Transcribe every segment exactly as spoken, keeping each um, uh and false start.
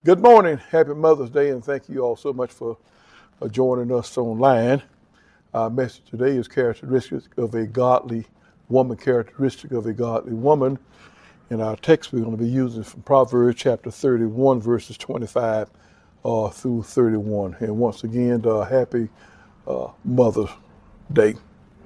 Good morning. Happy Mother's Day, and thank you all so much for uh, joining us online. Our message today is characteristics of a godly woman, characteristic of a godly woman. And our text we're going to be using from Proverbs chapter thirty-one, verses twenty-five uh, through thirty-one. And once again, uh, happy uh, Mother's Day.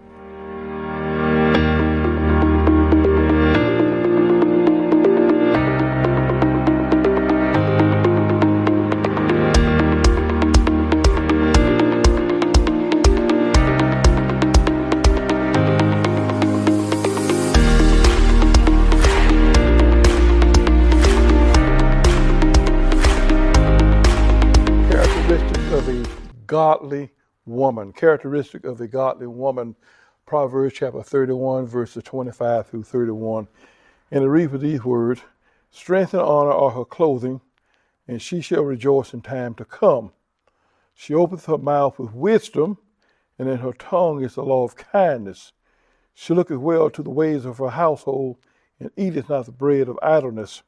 Godly woman, characteristic of a godly woman, Proverbs chapter thirty-one, verses twenty-five through thirty-one. And it reads with these words, strength and honor are her clothing, and she shall rejoice in time to come. She openeth her mouth with wisdom, and in her tongue is the law of kindness. She looketh well to the ways of her household, and eateth not the bread of idleness.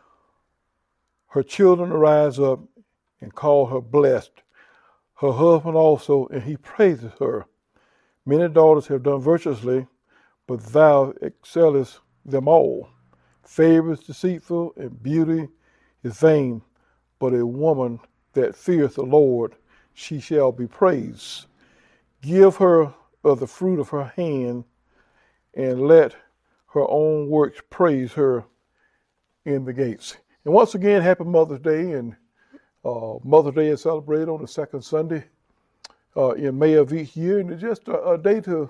Her children arise up and call her blessed. Her husband also, and he praiseth her. Many daughters have done virtuously, but thou excellest them all. Favor is deceitful, and beauty is vain, but a woman that feareth the Lord, she shall be praised. Give her of the fruit of her hand, and let her own works praise her in the gates. And once again, happy Mother's Day, and Uh, Mother's Day is celebrated on the second Sunday uh, in May of each year, and it's just a, a day to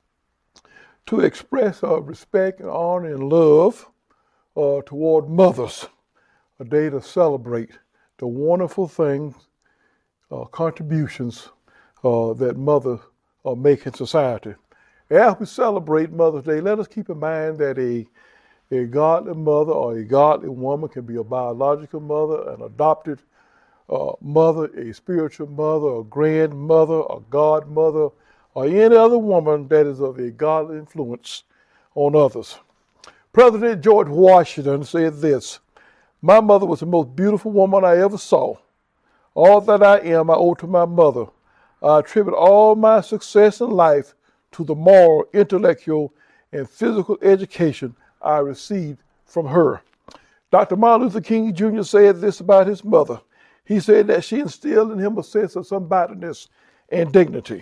to express uh, respect and honor and love uh, toward mothers, a day to celebrate the wonderful things, uh, contributions uh, that mothers uh, make in society. As we celebrate Mother's Day, let us keep in mind that a, a godly mother or a godly woman can be a biological mother, an adopted Uh, mother, a spiritual mother, a grandmother, a godmother, or any other woman that is of a godly influence on others. President George Washington said this, my mother was the most beautiful woman I ever saw. All that I am, I owe to my mother. I attribute all my success in life to the moral, intellectual, and physical education I received from her. Doctor Martin Luther King Junior said this about his mother. He said that she instilled in him a sense of somebodyness and dignity.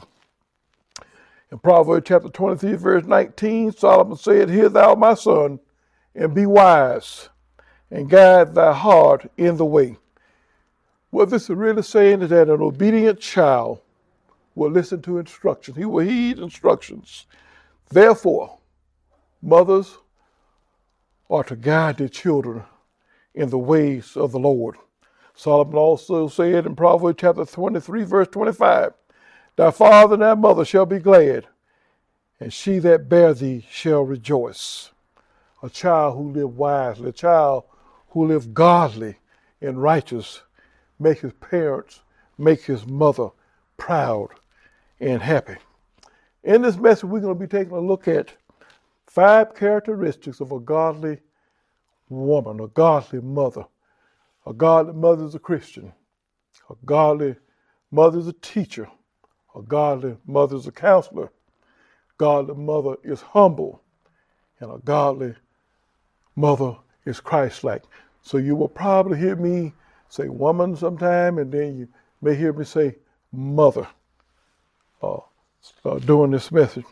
In Proverbs chapter twenty-three, verse nineteen, Solomon said, hear thou, my son, and be wise, and guide thy heart in the way. What this is really saying is that an obedient child will listen to instructions. He will heed instructions. Therefore, mothers are to guide their children in the ways of the Lord. Solomon also said in Proverbs chapter twenty-three, verse twenty-five, thy father and thy mother shall be glad, and she that bare thee shall rejoice. A child who lived wisely, a child who lived godly and righteous, make his parents, make his mother proud and happy. In this message, we're going to be taking a look at five characteristics of a godly woman, a godly mother. A godly mother is a Christian. A godly mother is a teacher. A godly mother is a counselor. A godly mother is humble. And a godly mother is Christ-like. So you will probably hear me say woman sometime, and then you may hear me say mother uh, uh, during this message.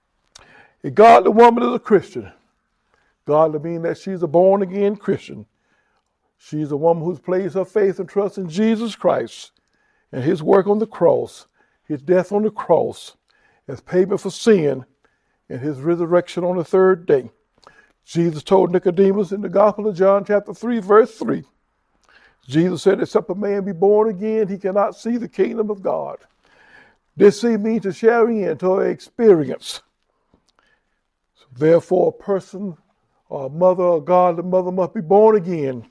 A godly woman is a Christian. Godly means that she's a born-again Christian. She's a woman who's placed her faith and trust in Jesus Christ and his work on the cross, his death on the cross as payment for sin, and his resurrection on the third day. Jesus told Nicodemus in the Gospel of John chapter three, verse three, Jesus said, except a man be born again, he cannot see the kingdom of God. This see means to share in, to experience. So therefore, a person or a mother or godly mother must be born again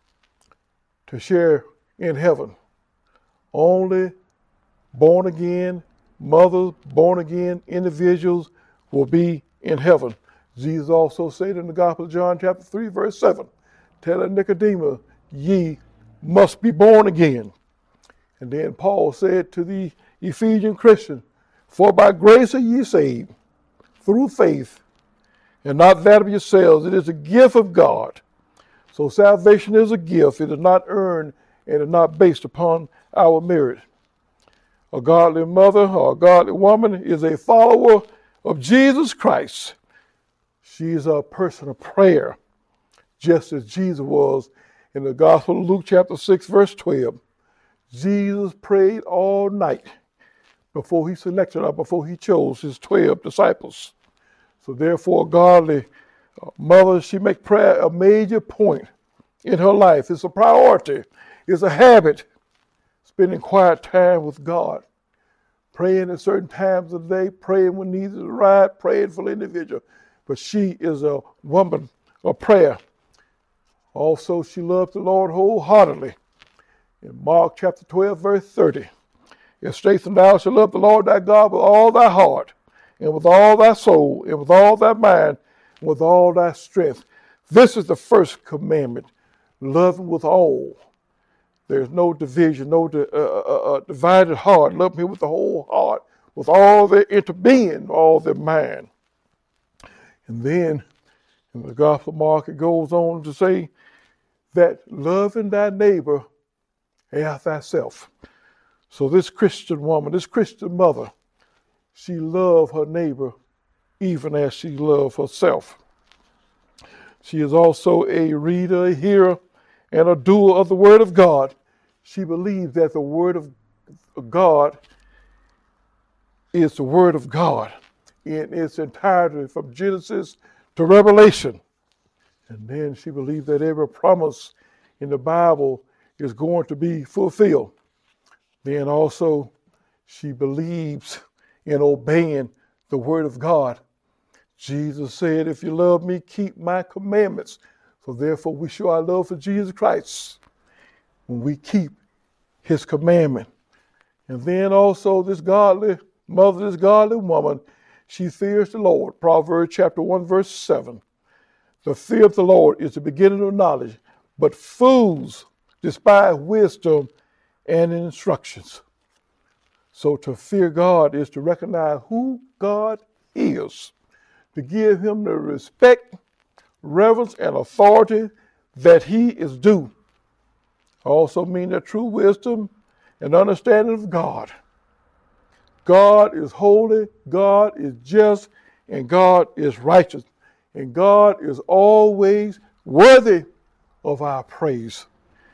to share in heaven. Only born again mothers, born again individuals will be in heaven. Jesus also said in the Gospel of John chapter three, verse seven, telling Nicodemus, ye must be born again. And then Paul said to the Ephesian Christian, for by grace are ye saved, through faith, and not that of yourselves. It is a gift of God. So salvation is a gift. It is not earned and is not based upon our merit. A godly mother or a godly woman is a follower of Jesus Christ. She is a person of prayer, just as Jesus was in the Gospel of Luke chapter six, verse twelve. Jesus prayed all night before he selected or before he chose his twelve disciples. So therefore, a godly mother, she makes prayer a major point in her life. It's a priority. It's a habit, spending quiet time with God, praying at certain times of the day, praying when needs arise, praying for the individual. But she is a woman of prayer. Also, she loved the Lord wholeheartedly. In Mark chapter twelve, verse thirty, it states, and thou shalt love the Lord thy God with all thy heart, and with all thy soul, and with all thy mind, and with all thy strength. This is the first commandment, loving with all. There's no division, no di- uh, uh, uh, divided heart. Love him with the whole heart, with all their inner being, all their mind. And then in the Gospel of Mark, it goes on to say that loving thy neighbor as thyself. So this Christian woman, this Christian mother, she loved her neighbor even as she loved herself. She is also a reader, a hearer, and a doer of the Word of God. She believes that the Word of God is the Word of God in its entirety from Genesis to Revelation. And then she believes that every promise in the Bible is going to be fulfilled. Then also she believes in obeying the Word of God. Jesus said, if you love me, keep my commandments. So therefore we show our love for Jesus Christ when we keep his commandment. And then also this godly mother, this godly woman, she fears the Lord. Proverbs chapter one, verse seven. The fear of the Lord is the beginning of knowledge, but fools despise wisdom and instructions. So to fear God is to recognize who God is, to give him the respect, reverence, and authority that he is due. Also mean that true wisdom and understanding of God. God is holy, God is just, and God is righteous. And God is always worthy of our praise.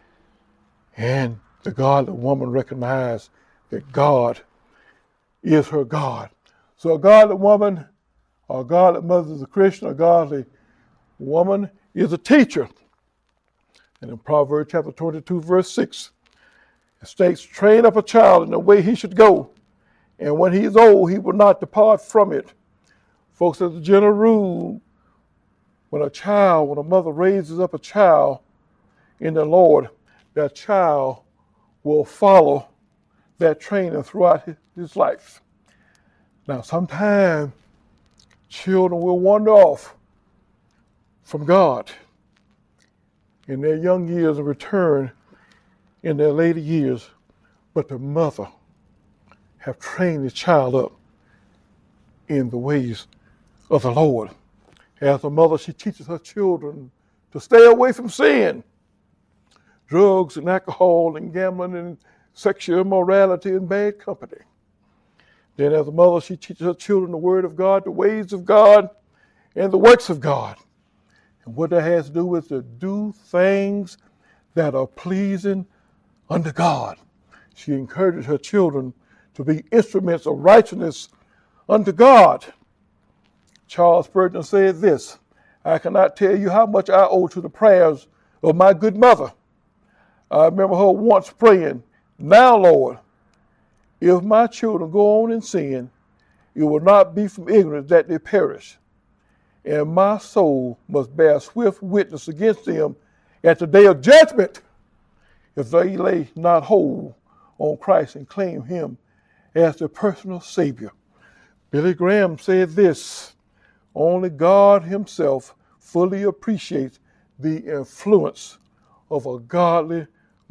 And the godly woman recognized that God is her God. So a godly woman, or a godly mother is a Christian, a godly woman is a teacher. And in Proverbs chapter twenty-two, verse six, it states, train up a child in the way he should go, and when he is old, he will not depart from it. Folks, as a general rule, when a child, when a mother raises up a child in the Lord, that child will follow that training throughout his, his life. Now, sometimes children will wander off from God in their young years and return in their later years, but the mother have trained the child up in the ways of the Lord. As a mother, she teaches her children to stay away from sin, drugs and alcohol and gambling and sexual immorality and bad company. Then as a mother, she teaches her children the Word of God, the ways of God, and the works of God. And what that has to do is to do things that are pleasing unto God. She encourages her children to be instruments of righteousness unto God. Charles Spurgeon said this, I cannot tell you how much I owe to the prayers of my good mother. I remember her once praying, now, Lord, if my children go on in sin, it will not be from ignorance that they perish. And my soul must bear swift witness against them at the day of judgment if they lay not hold on Christ and claim him as their personal Savior. Billy Graham said this, only God himself fully appreciates the influence of a godly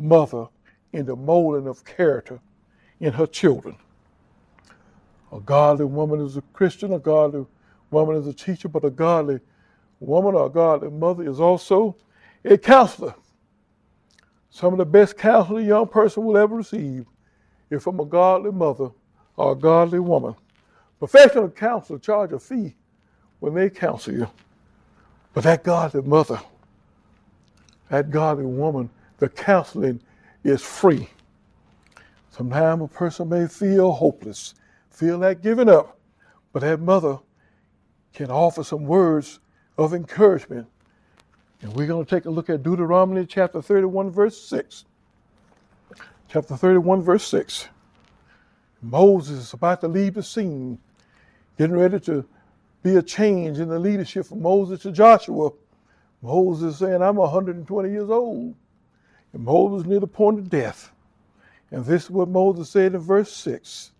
mother in the molding of character in her children. A godly woman is a Christian, a godly woman is a teacher, but a godly woman or a godly mother is also a counselor. Some of the best counsel a young person will ever receive is from a godly mother or a godly woman. Professional counselors charge a fee when they counsel you. But that godly mother, that godly woman, the counseling is free. Sometimes a person may feel hopeless, feel like giving up, but that mother can offer some words of encouragement. And we're going to take a look at Deuteronomy chapter thirty-one, verse six. Chapter thirty-one, verse six. Moses is about to leave the scene, getting ready to be a change in the leadership from Moses to Joshua. Moses is saying, I'm one hundred twenty years old. And Moses near the point of death. And this is what Moses said in verse six.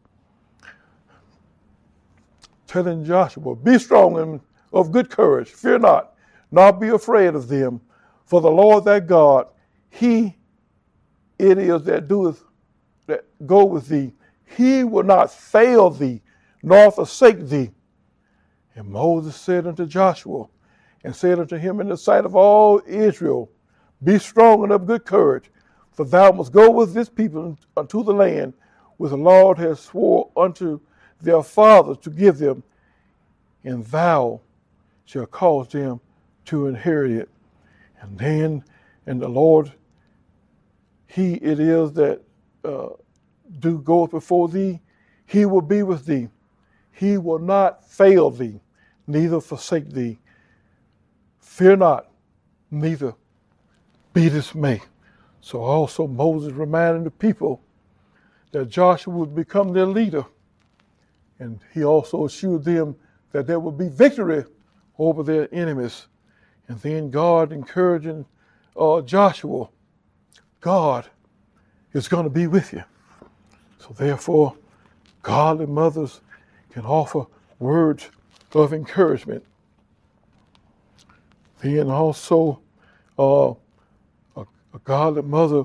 Telling Joshua, be strong and of good courage, fear not, nor be afraid of them. For the Lord thy God, he it is that doeth, that go with thee. He will not fail thee, nor forsake thee. And Moses said unto Joshua, and said unto him in the sight of all Israel, be strong and of good courage, for thou must go with this people unto the land which the Lord has swore unto their fathers to give them, and thou shalt cause them to inherit it. And then, and the Lord, he it is that uh, do go before thee, he will be with thee. He will not fail thee, neither forsake thee. Fear not, neither be dismayed. So also Moses reminded the people that Joshua would become their leader. And he also assured them that there would be victory over their enemies. And then God encouraging uh, Joshua, God is going to be with you. So therefore, godly mothers can offer words of encouragement. Then also, uh, a, a godly mother,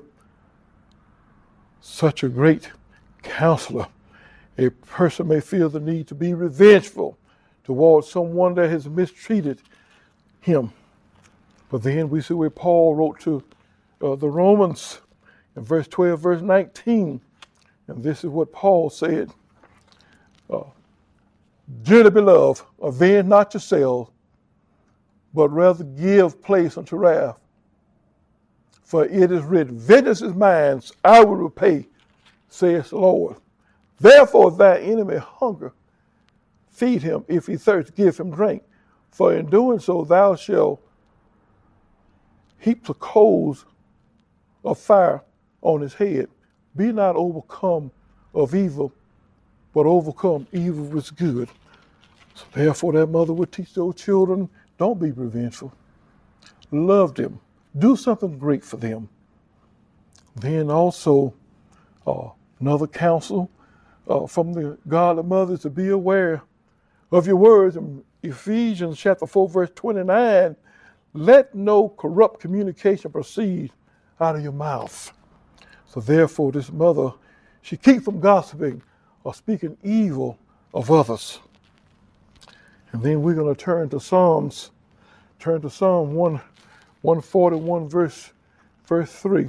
such a great counselor. A person may feel the need to be revengeful towards someone that has mistreated him. But then we see where Paul wrote to uh, the Romans in verse twelve, verse nineteen. And this is what Paul said. Uh, Dearly beloved, avenge not yourselves, but rather give place unto wrath. For it is written, vengeance is mine, I will repay, says the Lord. Therefore, if thy enemy hunger, feed him. If he thirst, give him drink. For in doing so, thou shalt heap the coals of fire on his head. Be not overcome of evil, but overcome evil with good. So therefore, that mother would teach those children, don't be revengeful. Love them. Do something great for them. Then also, uh, another counsel uh, from the godly mother to be aware of your words. In Ephesians chapter four, verse twenty-nine, let no corrupt communication proceed out of your mouth. So therefore, this mother, she keeps from gossiping or speaking evil of others. And then we're going to turn to Psalms, turn to Psalm one forty-one, verse, verse three.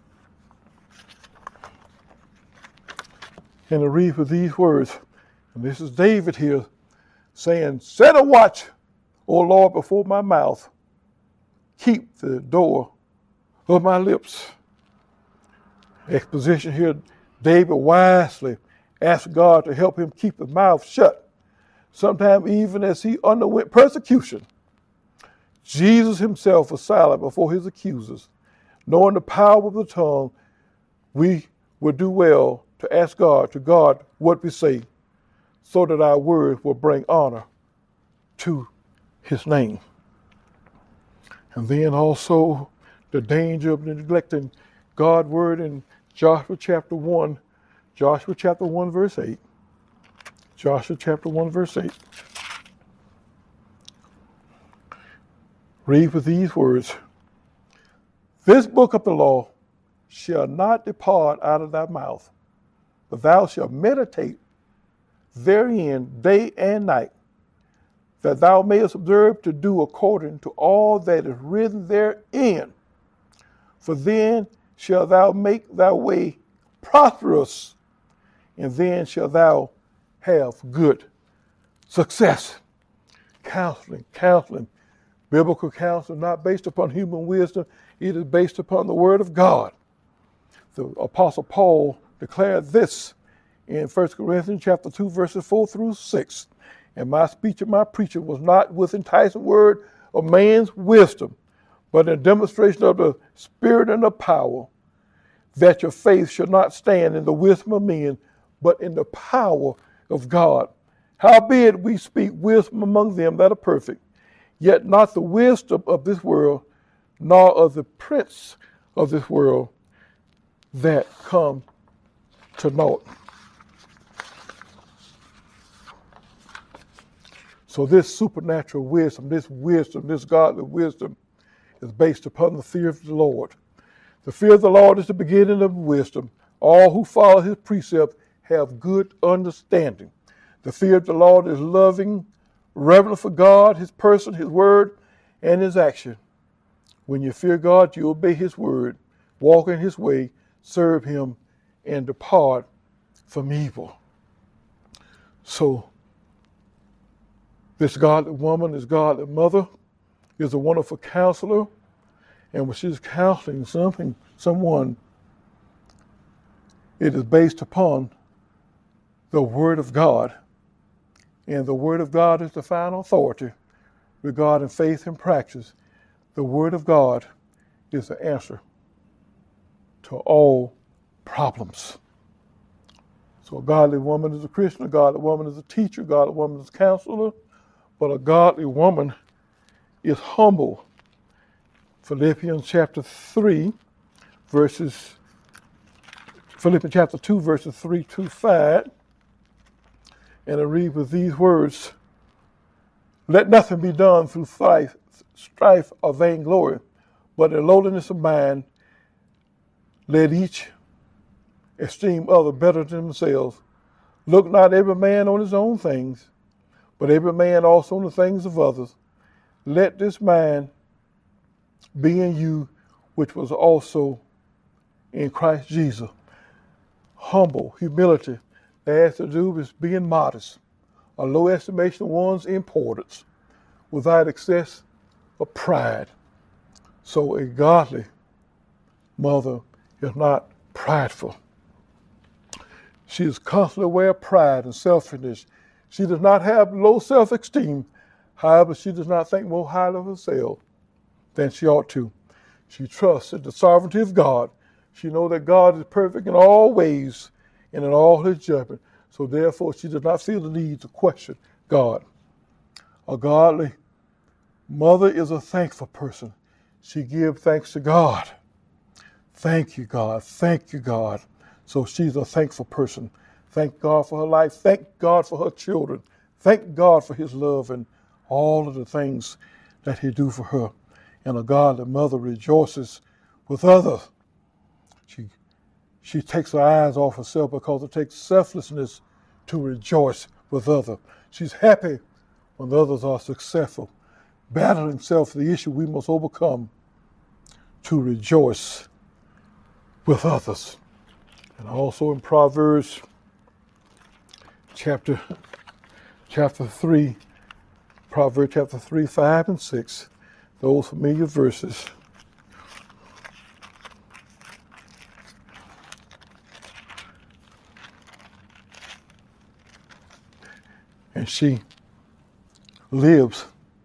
And to read with these words, and this is David here saying, set a watch, O Lord, before my mouth. Keep the door of my lips. Exposition here, David wisely asked God to help him keep his mouth shut, sometimes even as he underwent persecution. Jesus himself was silent before his accusers. Knowing the power of the tongue, we would do well to ask God to guard what we say, so that our words will bring honor to his name. And then also the danger of neglecting God's word in Joshua chapter one, Joshua chapter one, verse eight. Joshua chapter one, verse eight. Read with these words. This book of the law shall not depart out of thy mouth, but thou shalt meditate therein day and night, that thou mayest observe to do according to all that is written therein. For then shalt thou make thy way prosperous, and then shalt thou have good success. Counseling, counseling, biblical counseling, not based upon human wisdom, it is based upon the word of God. The Apostle Paul declared this in First Corinthians chapter two, verses four through six. And my speech and my preaching was not with enticing word of man's wisdom, but in demonstration of the Spirit and the power, that your faith should not stand in the wisdom of men, but in the power of God. Howbeit we speak wisdom among them that are perfect, yet not the wisdom of this world, nor of the prince of this world, that come to naught. So this supernatural wisdom, this wisdom, this godly wisdom is based upon the fear of the Lord. The fear of the Lord is the beginning of wisdom. All who follow his precepts have good understanding. The fear of the Lord is loving, reverence for God, his person, his word, and his action. When you fear God, you obey his word, walk in his way, serve him, and depart from evil. So this godly woman, this godly mother, is a wonderful counselor. And when she's counseling something, someone, it is based upon the Word of God. And the Word of God is the final authority regarding faith and practice. The Word of God is the answer to all problems. So a godly woman is a Christian, a godly woman is a teacher, a godly woman is a counselor, but a godly woman is humble. Philippians chapter three, verses, Philippians chapter two, verses three to five. And I read with these words, let nothing be done through strife, strife or vainglory, but in lowliness of mind, let each esteem other better than themselves. Look not every man on his own things, but every man also on the things of others. Let this mind be in you, which was also in Christ Jesus. Humble, humility, that has to do with being modest, a low estimation of one's importance, without excess of pride. So a godly mother is not prideful. She is constantly aware of pride and selfishness. She does not have low self-esteem. However, she does not think more highly of herself than she ought to. She trusts in the sovereignty of God. She knows that God is perfect in all ways and in all his judgment. So therefore, she does not feel the need to question God. A godly mother is a thankful person. She gives thanks to God. Thank you, God. Thank you, God. So she's a thankful person. Thank God for her life. Thank God for her children. Thank God for his love and all of the things that he do for her. And a godly mother rejoices with others. She, she takes her eyes off herself because it takes selflessness to rejoice with others. She's happy when others are successful. Battling self, the issue we must overcome to rejoice with others. And also in Proverbs chapter, chapter three, Proverbs chapter three, five, and six, those familiar verses. And she lives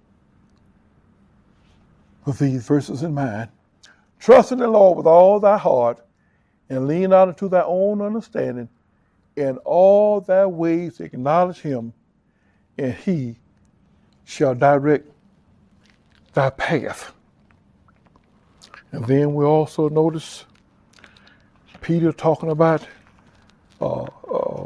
with these verses in mind. Trust in the Lord with all thy heart, and lean not unto thy own understanding. In all thy ways acknowledge him, and he shall direct thy path. And then we also notice Peter talking about uh, uh,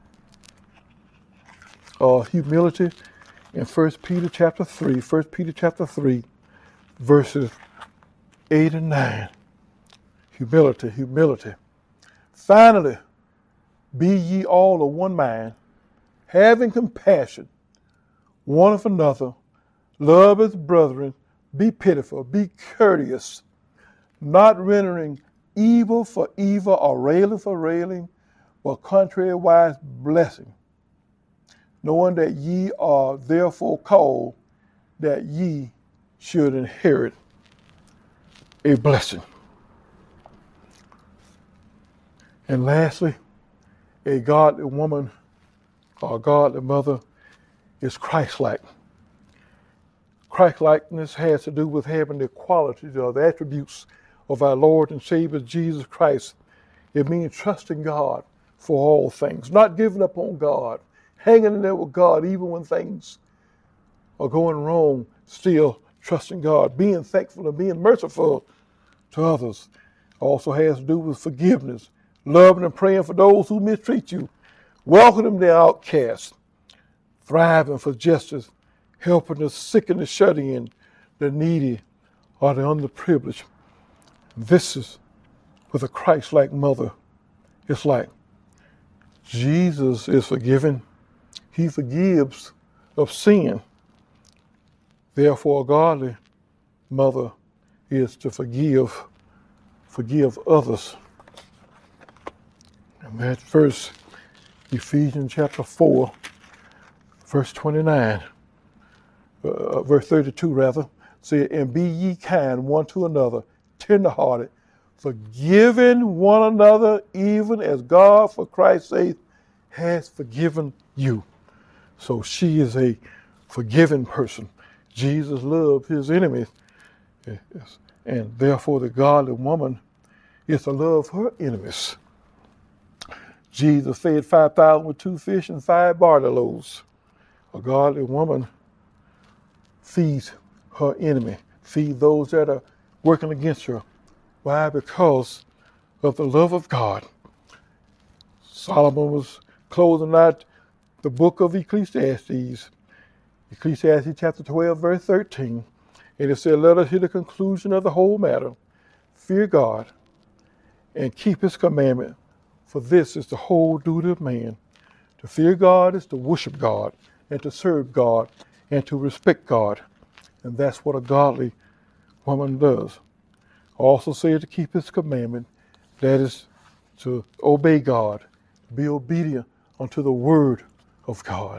uh, humility in First Peter chapter three. First Peter chapter three, verses eight and nine. Humility, humility. Finally, be ye all of one mind, having compassion one of another, love as brethren, be pitiful, be courteous, not rendering evil for evil or railing for railing, but contrariwise blessing, knowing that ye are therefore called, that ye should inherit a blessing. And lastly, a godly woman or a godly mother is Christ-like. Christ-likeness has to do with having the qualities or the attributes of our Lord and Savior Jesus Christ. It means trusting God for all things, not giving up on God, hanging in there with God even when things are going wrong, still trusting God, being thankful and being merciful to others. Also has to do with forgiveness, loving and praying for those who mistreat you, welcoming the outcast, thriving for justice, helping the sick and the shut-in, the needy or the underprivileged. This is with a Christ-like mother. It's like Jesus is forgiving. He forgives of sin. Therefore, a godly mother is to forgive, forgive others. And that verse, Ephesians chapter four, verse twenty-nine, uh, verse thirty-two rather, say, and be ye kind one to another, tenderhearted, forgiving one another, even as God, for Christ's sake, has forgiven you. So she is a forgiving person. Jesus loved his enemies, and therefore the godly woman is to love her enemies. Jesus fed five thousand with two fish and five barley loaves. A godly woman feeds her enemy, feeds those that are working against her. Why? Because of the love of God. Solomon was closing out the book of Ecclesiastes, Ecclesiastes chapter twelve, verse thirteen, and it said, let us hear the conclusion of the whole matter. Fear God and keep his commandment, for this is the whole duty of man. To fear God is to worship God and to serve God and to respect God. And that's what a godly woman does. Also said to keep his commandment, that is to obey God, to be obedient unto the word of God.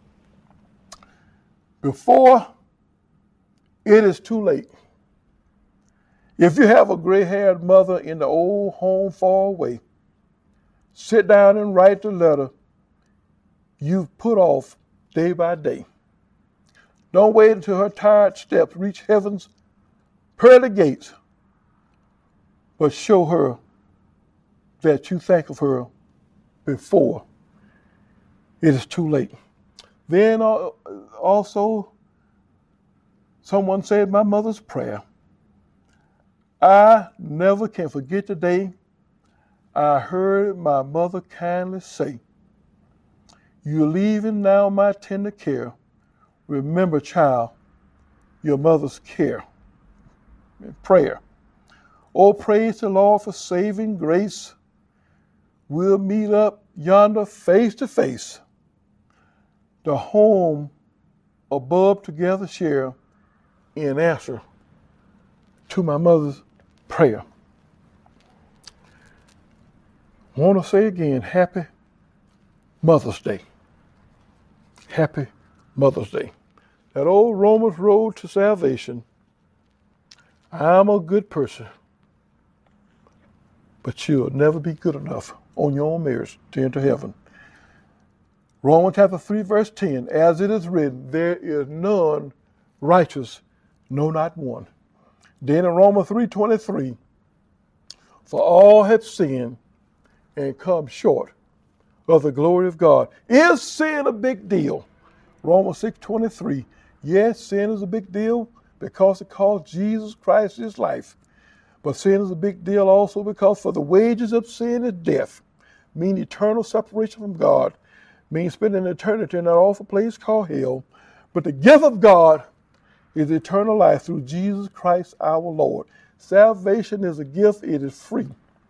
Before it is too late, if you have a gray-haired mother in the old home far away, sit down and write the letter you've put off day by day. Don't wait until her tired steps reach heaven's pearly gates, but show her that you think of her before it is too late. Then also, someone said my mother's prayer. I never can forget the day I heard my mother kindly say, you're leaving now my tender care. Remember, child, your mother's care. Prayer. Oh, praise the Lord for saving grace. We'll meet up yonder face to face. The home above together share in answer to my mother's prayer. I want to say again, happy Mother's Day. Happy Mother's Day. That old Romans road to salvation. I'm a good person, but you'll never be good enough on your own merits to enter heaven. Romans chapter three, verse ten, as it is written, there is none righteous, no, not one. Then in Romans three twenty-three, for all have sinned and come short of the glory of God. Is sin a big deal? Romans six twenty-three, yes, sin is a big deal because it cost Jesus Christ his life. But sin is a big deal also because for the wages of sin is death, meaning eternal separation from God, means spending eternity in that awful place called hell. But the gift of God is eternal life through Jesus Christ our Lord. Salvation is a gift. It is free.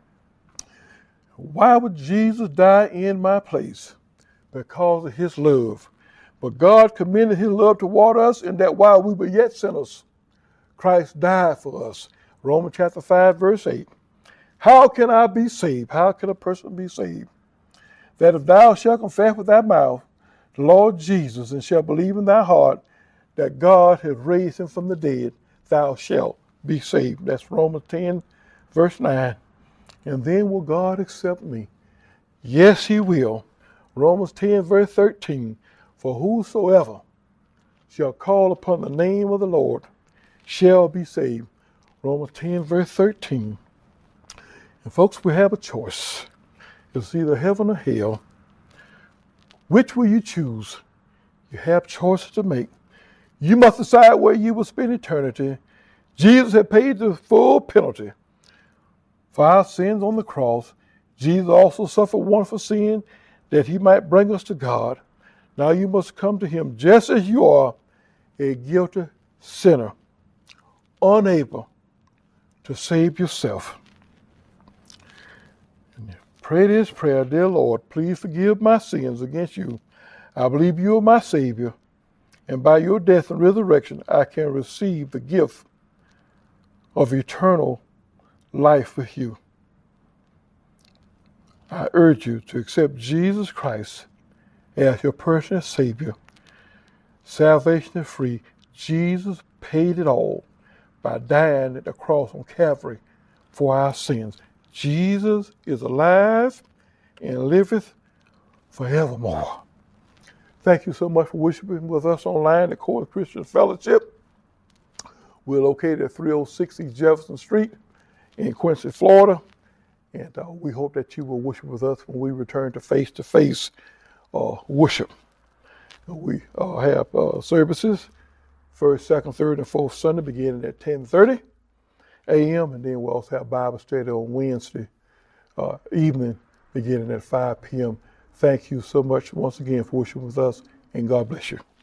Why would Jesus die in my place? Because of his love. But God commended his love toward us in that while we were yet sinners, Christ died for us. Romans chapter five, verse eight. How can I be saved? How can a person be saved? That if thou shalt confess with thy mouth the Lord Jesus and shalt believe in thy heart that God hath raised him from the dead, thou shalt be saved. That's Romans ten, verse nine. And then will God accept me? Yes, he will. Romans ten, verse thirteen. For whosoever shall call upon the name of the Lord shall be saved. Romans ten, verse thirteen. And folks, we have a choice. It's either heaven or hell. Which will you choose? You have choices to make. You must decide where you will spend eternity. Jesus had paid the full penalty for our sins on the cross. Jesus also suffered one for sin that he might bring us to God. Now you must come to him just as you are, a guilty sinner, unable to save yourself. Pray this prayer, dear Lord, please forgive my sins against you. I believe you are my Savior, and by your death and resurrection, I can receive the gift of eternal life with you. I urge you to accept Jesus Christ as your personal Savior. Salvation is free. Jesus paid it all by dying at the cross on Calvary for our sins. Jesus is alive and liveth forevermore. Thank you so much for worshiping with us online at Core Christian Fellowship. We're located at three oh six East Jefferson Street in Quincy, Florida. And uh, we hope that you will worship with us when we return to face-to-face uh, worship. We uh, have uh, services first, second, third, and fourth Sunday beginning at ten thirty a.m. And then we also have Bible study on Wednesday uh, evening beginning at five p.m. Thank you so much once again for worshiping with us, and God bless you.